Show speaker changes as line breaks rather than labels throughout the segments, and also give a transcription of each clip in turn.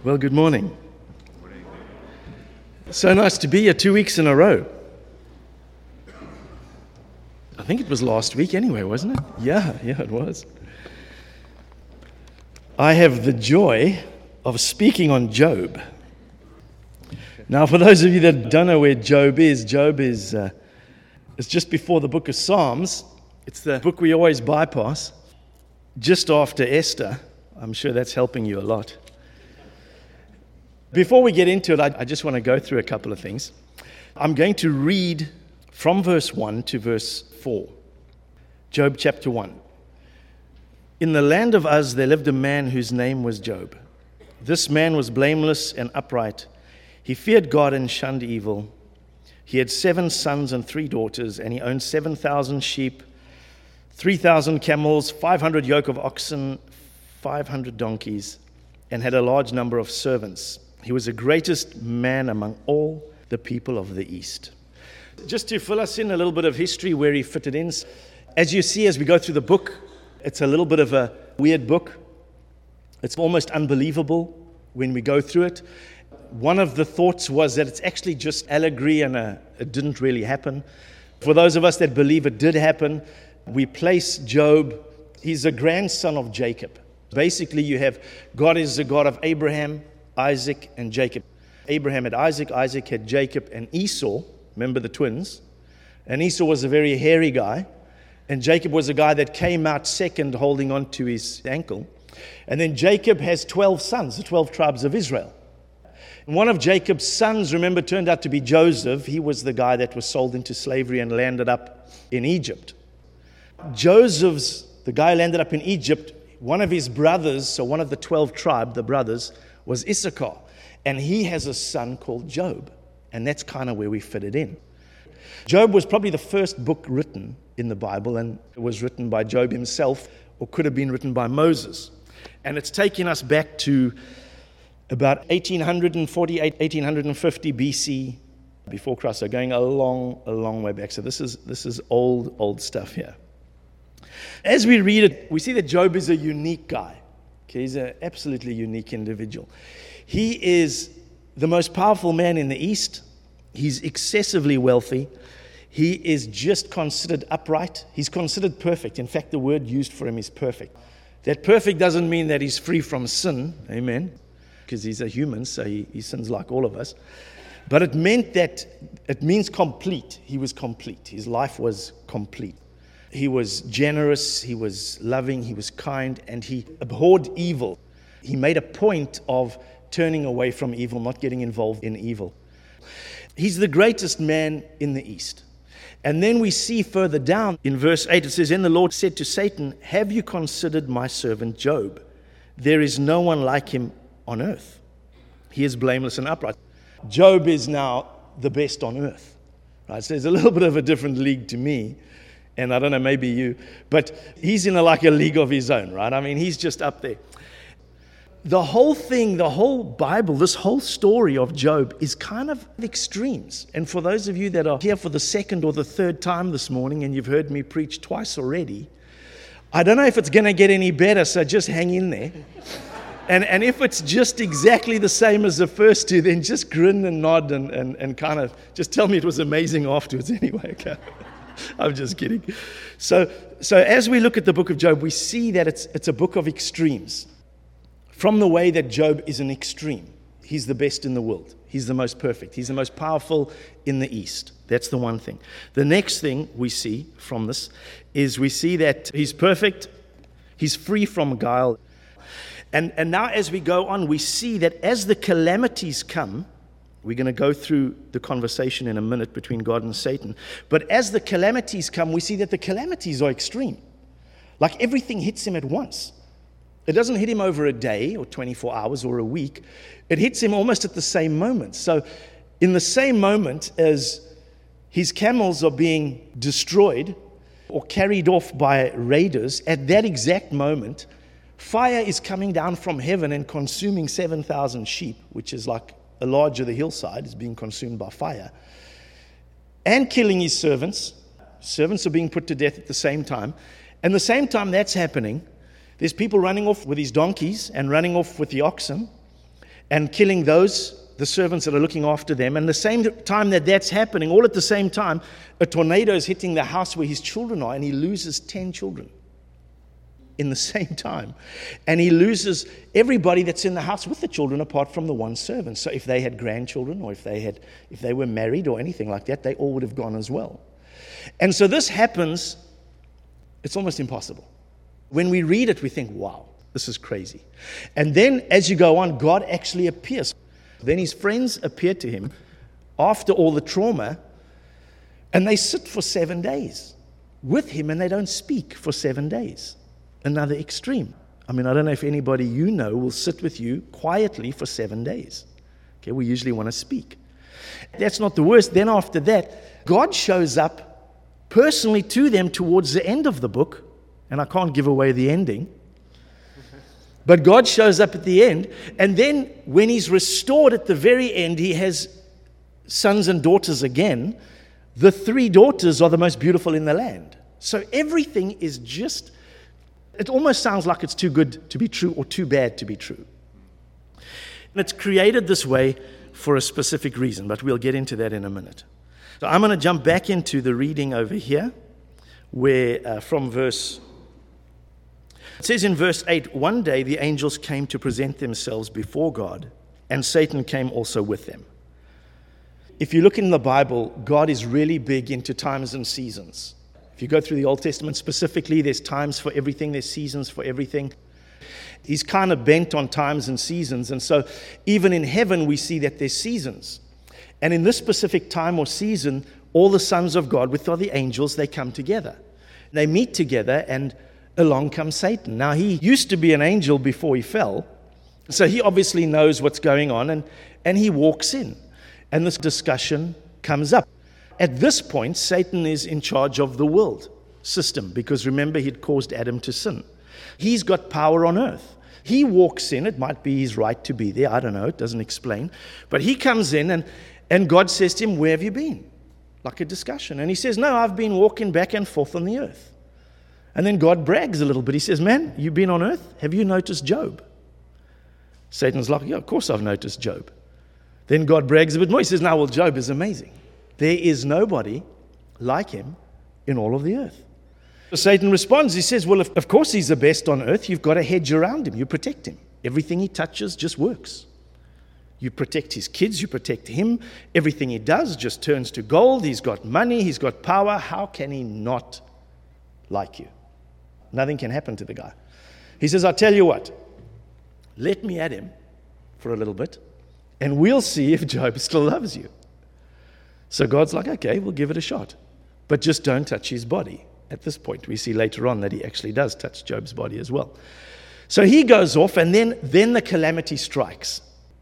Well, good morning. So nice to be here 2 weeks in a row. I think it was last week anyway, wasn't it? Yeah, it was. I have the joy of speaking on Job. Now, for those of you that don't know where Job is it's just before the book of Psalms. It's the book we always bypass, just after Esther. I'm sure that's helping you a lot. Before we get into it, I just want to go through a couple of things. I'm going to read from verse 1 to verse 4. Job chapter 1. In the land of Uz there lived a man whose name was Job. This man was blameless and upright. He feared God and shunned evil. He had 7 sons and 3 daughters, and he owned 7,000 sheep, 3,000 camels, 500 yoke of oxen, 500 donkeys, and had a large number of servants. He was the greatest man among all the people of the East. Just to fill us in a little bit of history where he fitted in. As you see, as we go through the book, it's a little bit of a weird book. It's almost unbelievable when we go through it. One of the thoughts was that it's actually just allegory and it didn't really happen. For those of us that believe it did happen, we place Job, he's a grandson of Jacob. Basically, you have God is the God of Abraham, Isaac, and Jacob. Abraham had Isaac, Isaac had Jacob and Esau. Remember the twins? And Esau was a very hairy guy. And Jacob was a guy that came out second, holding on to his ankle. And then Jacob has 12 sons, the 12 tribes of Israel. And one of Jacob's sons, remember, turned out to be Joseph. He was the guy that was sold into slavery and landed up in Egypt. The guy landed up in Egypt. One of his brothers, so one of the 12 tribe, the brothers, was Issachar. And he has a son called Job. And that's kind of where we fit it in. Job was probably the first book written in the Bible, and it was written by Job himself, or could have been written by Moses. And it's taking us back to about 1848, 1850 BC, before Christ. So going a long way back. So this is old stuff here. As we read it, we see that Job is a unique guy. Okay, he's an absolutely unique individual. He is the most powerful man in the East. He's excessively wealthy. He is just considered upright. He's considered perfect. In fact, the word used for him is perfect. That perfect doesn't mean that he's free from sin. Amen. Because he's a human, so he sins like all of us. But it means complete. He was complete. His life was complete. He was generous, he was loving, he was kind, and he abhorred evil. He made a point of turning away from evil, not getting involved in evil. He's the greatest man in the East. And then we see further down in verse 8, it says, "Then the Lord said to Satan, 'Have you considered my servant Job? There is no one like him on earth. He is blameless and upright.'" Job is now the best on earth. Right? So there's a little bit of a different league to me. And I don't know, maybe you, but he's in a league of his own, right? I mean, he's just up there. The whole thing, the whole Bible, this whole story of Job is kind of extremes. And for those of you that are here for the second or the third time this morning, and you've heard me preach twice already, I don't know if it's going to get any better, so just hang in there. And if it's just exactly the same as the first two, then just grin and nod and kind of just tell me it was amazing afterwards anyway, okay? I'm just kidding. So as we look at the book of Job, we see that it's a book of extremes. From the way that Job is an extreme. He's the best in the world. He's the most perfect. He's the most powerful in the East. That's the one thing. The next thing we see from this is we see that he's perfect. He's free from guile. And now as we go on, we see that as the calamities come, we're going to go through the conversation in a minute between God and Satan. But as the calamities come, we see that the calamities are extreme. Like everything hits him at once. It doesn't hit him over a day or 24 hours or a week. It hits him almost at the same moment. So in the same moment as his camels are being destroyed or carried off by raiders, at that exact moment, fire is coming down from heaven and consuming 7,000 sheep, which is like a large of the hillside is being consumed by fire, and killing his servants. Servants are being put to death at the same time. And the same time that's happening, there's people running off with his donkeys and running off with the oxen. and killing the servants that are looking after them. And the same time that that's happening, all at the same time, a tornado is hitting the house where his children are, and he loses 10 children in the same time. And he loses everybody that's in the house with the children apart from the one servant. So if they had grandchildren, or if they were married or anything like that, they all would have gone as well. And so this happens, it's almost impossible. When we read it, we think, wow, this is crazy. And then as you go on, God actually appears. Then his friends appear to him after all the trauma, and they sit for 7 days with him, and they don't speak for 7 days. Another extreme. I mean, I don't know if anybody you know will sit with you quietly for 7 days. Okay, we usually want to speak. That's not the worst. Then after that, God shows up personally to them towards the end of the book, and I can't give away the ending. But God shows up at the end, and then when he's restored at the very end, he has sons and daughters again. The 3 daughters are the most beautiful in the land. So everything is just, it almost sounds like it's too good to be true or too bad to be true. And it's created this way for a specific reason, but we'll get into that in a minute. So I'm going to jump back into the reading over here, where from verse... It says in verse 8, one day the angels came to present themselves before God, and Satan came also with them. If you look in the Bible, God is really big into times and seasons. If you go through the Old Testament specifically, there's times for everything, there's seasons for everything. He's kind of bent on times and seasons, and so even in heaven we see that there's seasons. And in this specific time or season, all the sons of God, with all the angels, they come together. They meet together, and along comes Satan. Now, he used to be an angel before he fell, so he obviously knows what's going on, and he walks in. And this discussion comes up. At this point, Satan is in charge of the world system, because remember, he'd caused Adam to sin. He's got power on earth. He walks in. It might be his right to be there. I don't know. It doesn't explain. But he comes in, and God says to him, where have you been? Like a discussion. And he says, no, I've been walking back and forth on the earth. And then God brags a little bit. He says, man, you've been on earth? Have you noticed Job? Satan's like, yeah, of course I've noticed Job. Then God brags a bit more. He says, no, well, Job is amazing. There is nobody like him in all of the earth. So Satan responds. He says, well, of course he's the best on earth. You've got a hedge around him. You protect him. Everything he touches just works. You protect his kids. You protect him. Everything he does just turns to gold. He's got money. He's got power. How can he not like you? Nothing can happen to the guy. He says, I'll tell you what. Let me at him for a little bit, and we'll see if Job still loves you. So God's like, okay, we'll give it a shot. But just don't touch his body. At this point, we see later on that he actually does touch Job's body as well. So he goes off, and then the calamity strikes.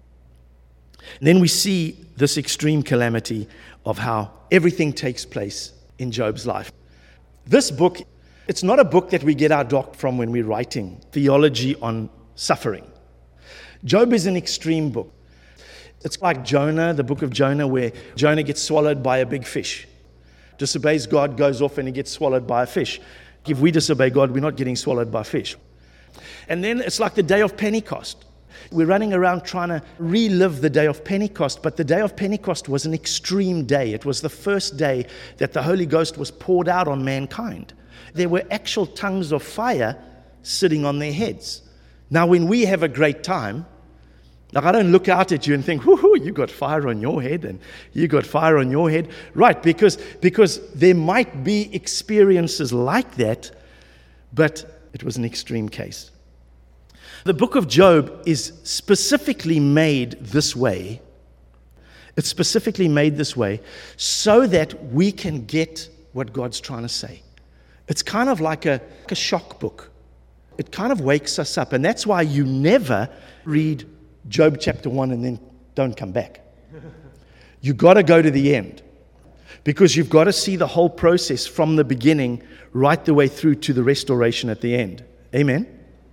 And then we see this extreme calamity of how everything takes place in Job's life. This book, it's not a book that we get our doc from when we're writing theology on suffering. Job is an extreme book. It's like Jonah, the book of Jonah, where Jonah gets swallowed by a big fish. Disobeys God, goes off, and he gets swallowed by a fish. If we disobey God, we're not getting swallowed by fish. And then it's like the day of Pentecost. We're running around trying to relive the day of Pentecost, but the day of Pentecost was an extreme day. It was the first day that the Holy Ghost was poured out on mankind. There were actual tongues of fire sitting on their heads. Now, when we have a great time, like I don't look out at you and think, whoo, you got fire on your head and you got fire on your head. Right, because there might be experiences like that, but it was an extreme case. The book of Job is specifically made this way. It's specifically made this way so that we can get what God's trying to say. It's kind of like a shock book. It kind of wakes us up. And that's why you never read Job chapter 1 and then don't come back. You've got to go to the end, because you've got to see the whole process from the beginning right the way through to the restoration at the end. Amen?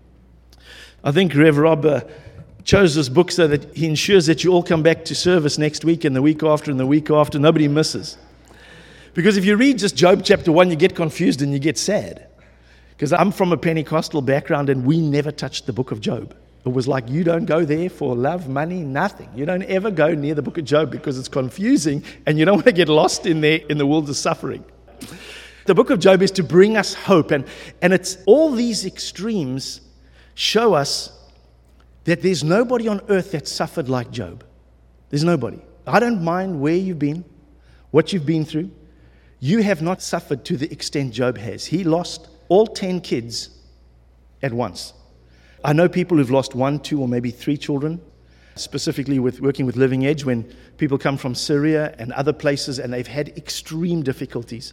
I think Rev Rob chose this book so that he ensures that you all come back to service next week and the week after and the week after. Nobody misses. Because if you read just Job chapter 1, you get confused and you get sad. Because I'm from a Pentecostal background and we never touched the book of Job. It was like, you don't go there for love, money, nothing. You don't ever go near the book of Job because it's confusing and you don't want to get lost in there in the world of suffering. The book of Job is to bring us hope. And it's all these extremes show us that there's nobody on earth that suffered like Job. There's nobody. I don't mind where you've been, what you've been through. You have not suffered to the extent Job has. He lost all 10 kids at once. I know people who've lost 1, 2, or maybe 3 children, specifically with working with Living Edge, when people come from Syria and other places and they've had extreme difficulties.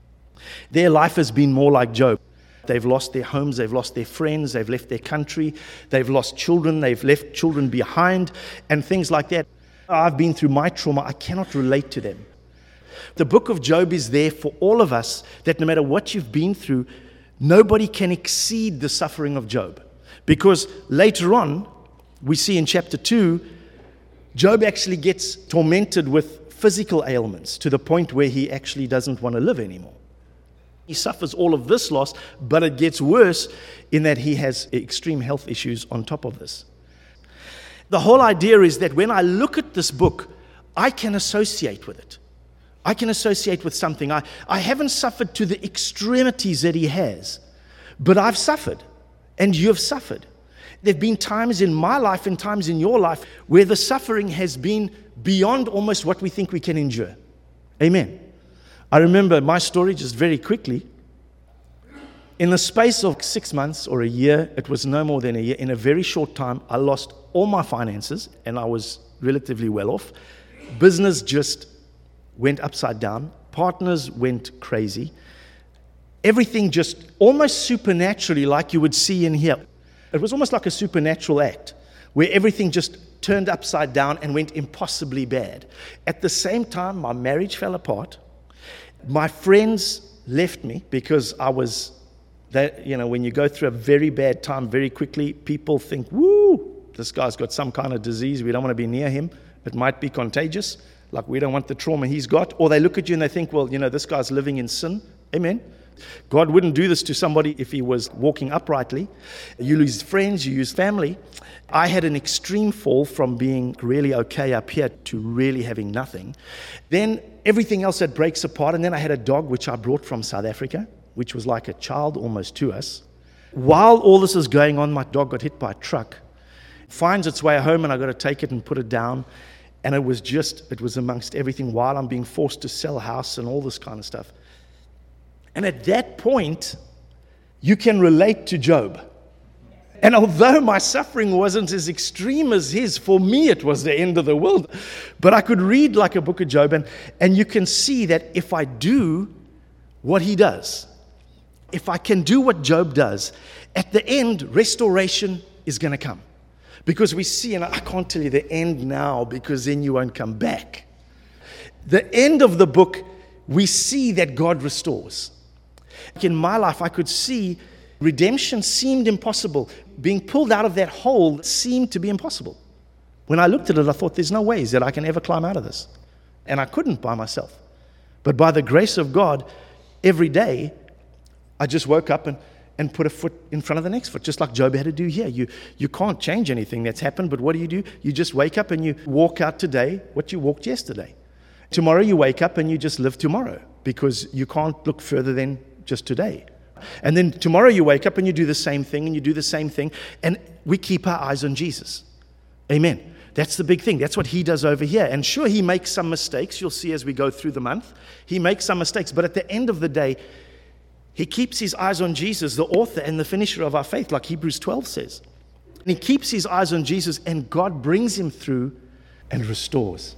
Their life has been more like Job. They've lost their homes, they've lost their friends, they've left their country, they've lost children, they've left children behind, and things like that. I've been through my trauma, I cannot relate to them. The book of Job is there for all of us, that no matter what you've been through, nobody can exceed the suffering of Job. Because later on, we see in chapter 2, Job actually gets tormented with physical ailments to the point where he actually doesn't want to live anymore. He suffers all of this loss, but it gets worse in that he has extreme health issues on top of this. The whole idea is that when I look at this book, I can associate with it. I can associate with something. I haven't suffered to the extremities that he has, but I've suffered, and you've suffered. There have been times in my life and times in your life where the suffering has been beyond almost what we think we can endure. Amen. I remember my story just very quickly. In the space of 6 months or a year, it was no more than a year, in a very short time, I lost all my finances and I was relatively well off. Business just went upside down. Partners went crazy. Everything just almost supernaturally, like you would see in here. It was almost like a supernatural act where everything just turned upside down and went impossibly bad. At the same time, my marriage fell apart. My friends left me because I was, when you go through a very bad time very quickly, people think, woo, this guy's got some kind of disease. We don't want to be near him. It might be contagious. Like, we don't want the trauma he's got. Or they look at you and they think, well, this guy's living in sin. Amen. God wouldn't do this to somebody if he was walking uprightly. You lose friends, you lose family. I had an extreme fall from being really okay up here to really having nothing. Then everything else that breaks apart. And then I had a dog which I brought from South Africa, which was like a child almost to us. While all this is going on, my dog got hit by a truck. Finds its way home and I got to take it and put it down. And it was amongst everything while I'm being forced to sell a house and all this kind of stuff. And at that point, you can relate to Job. And although my suffering wasn't as extreme as his, for me it was the end of the world. But I could read like a book of Job, and you can see that if I do what he does, if I can do what Job does, at the end, restoration is going to come. Because we see, and I can't tell you the end now because then you won't come back. The end of the book, we see that God restores. In my life, I could see redemption seemed impossible. Being pulled out of that hole seemed to be impossible. When I looked at it, I thought, there's no ways that I can ever climb out of this. And I couldn't by myself. But by the grace of God, every day, I just woke up and put a foot in front of the next foot, just like Job had to do here. You can't change anything that's happened, but what do? You just wake up and you walk out today what you walked yesterday. Tomorrow you wake up and you just live tomorrow because you can't look further than just today. And then tomorrow you wake up and you do the same thing and you do the same thing, and we keep our eyes on Jesus. Amen. That's the big thing. That's what he does over here. And sure, he makes some mistakes. You'll see as we go through the month. He makes some mistakes, but at the end of the day, he keeps his eyes on Jesus, the author and the finisher of our faith, like Hebrews 12 says. And he keeps his eyes on Jesus, and God brings him through and restores.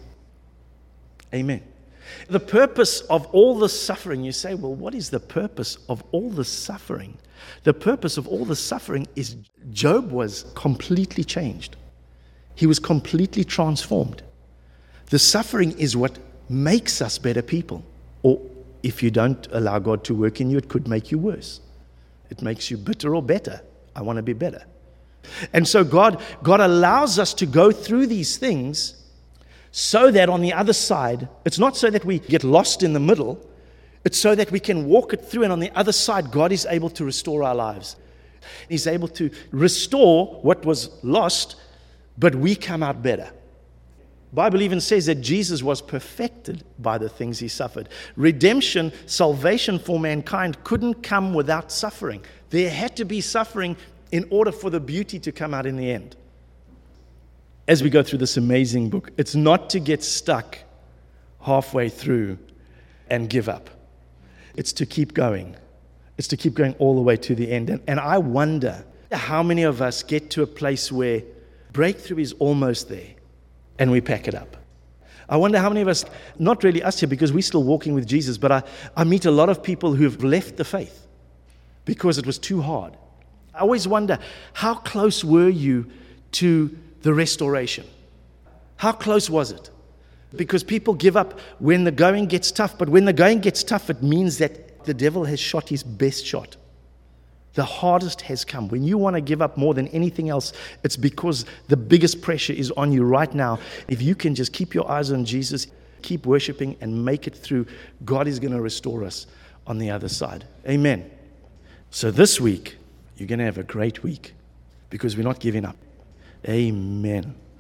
Amen. The purpose of all the suffering, you say, well, what is the purpose of all the suffering? The purpose of all the suffering is Job was completely changed. He was completely transformed. The suffering is what makes us better people. Or if you don't allow God to work in you, it could make you worse. It makes you bitter or better. I want to be better. And so God allows us to go through these things so that on the other side, it's not so that we get lost in the middle, it's so that we can walk it through, and on the other side, God is able to restore our lives. He's able to restore what was lost, but we come out better. The Bible even says that Jesus was perfected by the things he suffered. Redemption, salvation for mankind couldn't come without suffering. There had to be suffering in order for the beauty to come out in the end. As we go through this amazing book, it's not to get stuck halfway through and give up. It's to keep going. It's to keep going all the way to the end. And I wonder how many of us get to a place where breakthrough is almost there and we pack it up. I wonder how many of us, not really us here because we're still walking with Jesus, but I meet a lot of people who have left the faith because it was too hard. I always wonder, how close were you to the restoration? How close was it? Because people give up when the going gets tough, but when the going gets tough, it means that the devil has shot his best shot. The hardest has come. When you want to give up more than anything else, it's because the biggest pressure is on you right now. If you can just keep your eyes on Jesus, keep worshiping and make it through, God is going to restore us on the other side. Amen. So this week, you're going to have a great week because we're not giving up. Amen.